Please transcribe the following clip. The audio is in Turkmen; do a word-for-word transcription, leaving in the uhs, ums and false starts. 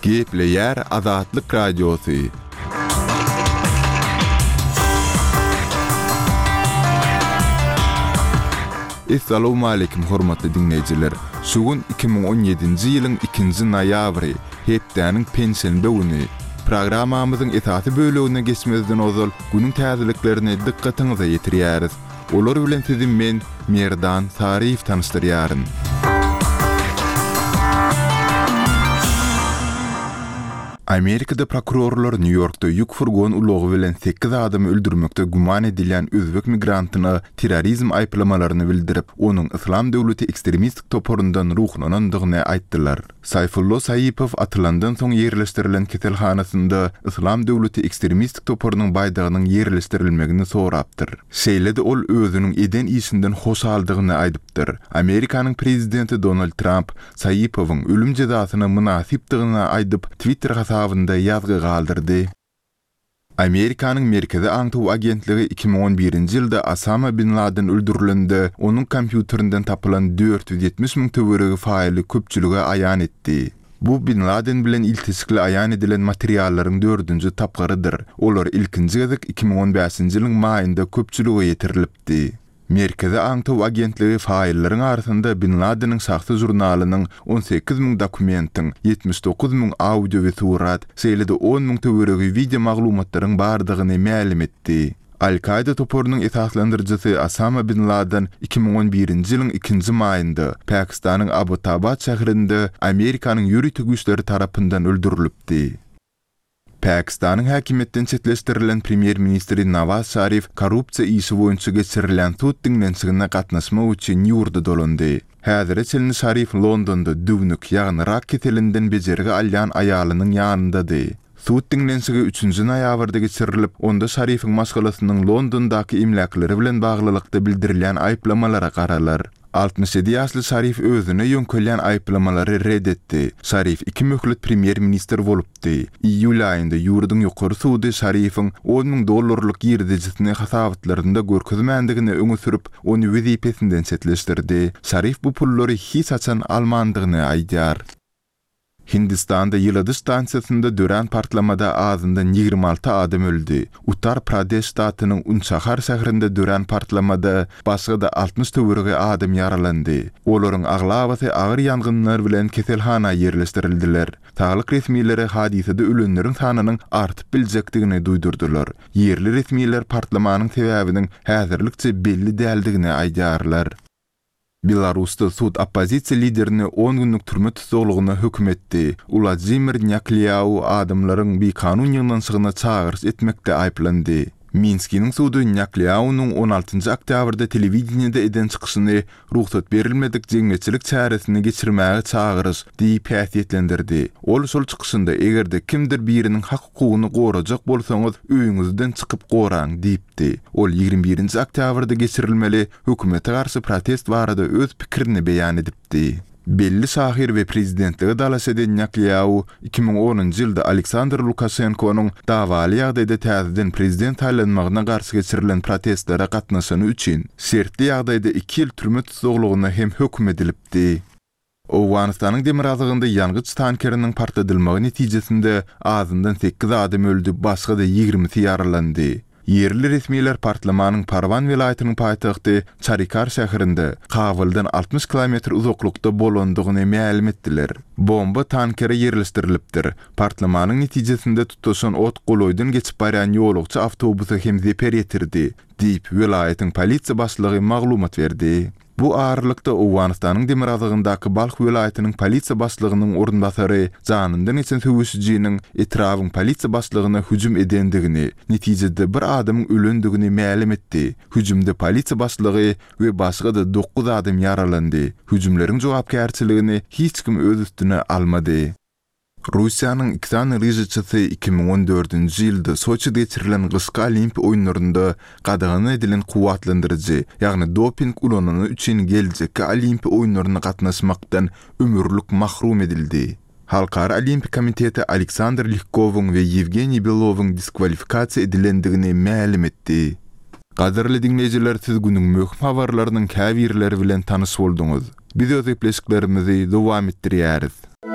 Gepleyer Azatlyk Radiosu. Assalamu alaykum hormatly dinleyijiler. Şugun iki bin on ýedinji ýylyň ikinji noýabry, hepdäniň pensiýa güni. Programamyzyň esasy bölügine geçmezden ozal günüň täzeliklerini dikkatiňize ýetirýäris. Olar bilen sizi men Merdan Sariýew tanışdyrýaryn. Amerikada prokurorlar New York'ta yük furgon ulogy bilen sekiz adamy öldürmekde guman edilen özbek migrantyny terrorizm aýplamalarını bildirip, onuň Islam döwleti ekstremistik toporundan ruhlanandygyny aýtdylar. Sayfullo Saýypow atylandan soň ýerleşdirilen keselhanasynda Islam döwleti ekstremistik toporunyň baýdygynyň ýerleşdirilmegini sorapdyr. Şeýle-de ol özüniň eden işinden hoş aldygyny aýdypdyr. Amerikanyň prezidenti Donald Trump Saýypowyň ölüm jazasyna münasipdigini aýdyp Twitter hesabynda ýazgy galdyrdy. Amerikanyň Merkezi Aňtaw agentligi iki bin on birinji ýylda Osama bin Laden öldürilende onuň kompýuterinden tapylan dört yüz ýetmiş miň töweregi faýly köpçülüge aýan etdi. Bu Bin Laden bilen iltisikli aýan edilen materiallaryň dördünji tapgarydyr. Olar ilkinji gezek iki bin on beşinji ýylyň maýynda köpçülüge ýetirilipdi. Merkezi Aňtaw agentligi faýllaryň arasynda Bin Ladenyň saxta jurnalynyň on sekiz miň dokumentin, ýetmiş dokuz miň audio we surat, şeýle-de on miň töweregi video maglumatlaryň bardygyny ma'lum etdi. Al-Qaida toporunyň esaslandyrjysy Osama bin Laden iki bin on birinji ýylyň ikinji maýynda Pakistanyň Abbottabad şäherinde Amerikanyň ýürütük güýçleri tarapyndan öldürilipdi. Pakistanyň häkimetden çetleşdirilen premier ministri Nawaz Sharif korrupsiýa işi boýunça geçirilen tut diňlenşigine gatnaşmak üçin ýurda dolandy. Häzir Çelni Sharif Londonda düwnük ýagny rak ketelinden bejerigi alýan aýalynyň ýanyndady. Tut diňlenşigi üçünji noýabrda geçirilip, onda Sharifyň maşgalasynyň Londondaky imlakları bilen baglylykda bildirilen aýplamalara garalar. altmış ýedi ýaşly Sharif özüne ýönkelen aýplamалary reddetdi. Sharif iki möhlet premier minister bolupdy. İýul aýynda ýurduň ýokary sudy Sharifyň on miň dollarlyk ýerdejisini hasabatlarynda görkezmendigini öňe sürüp, ony wezipesinden çetleşdirdi. Sharif bu pullary hiç açan almandygyny aýdýar. Hindistanda ýyladı stansiýasynda dören partlamada azyndan ýigirme alty adam öldü. Uttar Pradesh ştatynyň Unchahar şäherinde dören partlamada başga da altmış töweregi adam ýaralandy. Olaryň aglabasy agyr ýangynlar bilen keselhana ýerleşdirildiler. Saglyk resmiýleri hadisede ölenleriň sanynyň artyp biljekdigini duýdurdylar. Ýerli resmiýler partlamanyň sebäbiniň häzirlikçe belli däldigini aýdýarlar. Belarusda sud oppozisiýa liderini on günlük türme tutuklugyna hökm etdi. Vladimir Nyakliýaw adamlaryň bir kanun ýygnaşygyna çağırış etmekde aýplandy. Minskiň sudy Nyakliýawyň on altyncı oktýabrda telewizionyada eden çykyşyny ruhsat berilmedik jeňmeçilik çäresini geçirmäge çağırış diýip häsiýetlendirdi. Ol şol çykyşynda egerde kimdir biriniň hak hukugyny gorajak bolsaňyz öýüňizden çykyp goraň diýipdi. Ol ýigirme birinji oktýabrda geçirilmeli hökümete garşy protest barada öz pikirini beýan edipdi. Belli şahir ve prezidentligi dalas eden Nyakliýaw iki bin onunji ýylda Aleksandr Lukashenkonyň dawaly ýagdaýda täzeden prezident taýlanmagyna garşy geçirilen protestlere gatnaşany üçin sertli ýagdaýda iki ýyl türme tutuklugyna hem hökm edilipdi. Owganistanyň demirazygynda ýangıç tankeriniň partladylmagy netijesinde azyndan sekiz adam öldü, başga da ýigrimisi ýaralandy. Yerli resmiýetler partlamanyň Parwan welaýatynyň paýtagty Charikar şäherinde Kabuldan altmış kilometr uzaklykda bolandygyny ma'lum etdiler. Bomba tankere ýerleşdirilipdir. Partlamanyň netijesinde tutuşan ot goloýdan geçip barýan ýolagçy awtobusy hem zeper ýetirdi, diýip welaýatyň polisiýa başlygy maglumat berdi. Bu ağırlıkta Owganistanyň demirazygyndaky Balx welaýatynyň polisiýa başlygynyň orunbasary janyndan geçen söwüşçüniň etrawyň polisiýa başlygyna hüjüm edendigini, netijede bir adamyň ölendigini ma'lum etdi. Hüjümde polisiýa başlygy we başga da dokuz adam ýaralandy. Hüjümleriň jogapkärçiligini hiç kim öz üstüne almady. Russiýanyň iktan rejissöri iki bin on dördünji ýylda Soçyda geçirilen gyşky Olimpiýa oýunlarynda gadagany edilen kuwatlandyryjy, ýagny doping ulanyny üçin geljekki Olimpiýa oýunlaryna gatnaşmakdan ömürlük mahrum edildi. Halkara Olimpiýa Komiteti Aleksandr Lihkowyň we Yevgeniy Belowyň diskwalifikasiýa edilendigini ma'lum etdi. Gaderli dinleyijiler, siz günüň möhüm habarlarynyň käbirleri bilen tanış bolduňyz. Biz öz epleşiklerimizi dowam etdirýäris.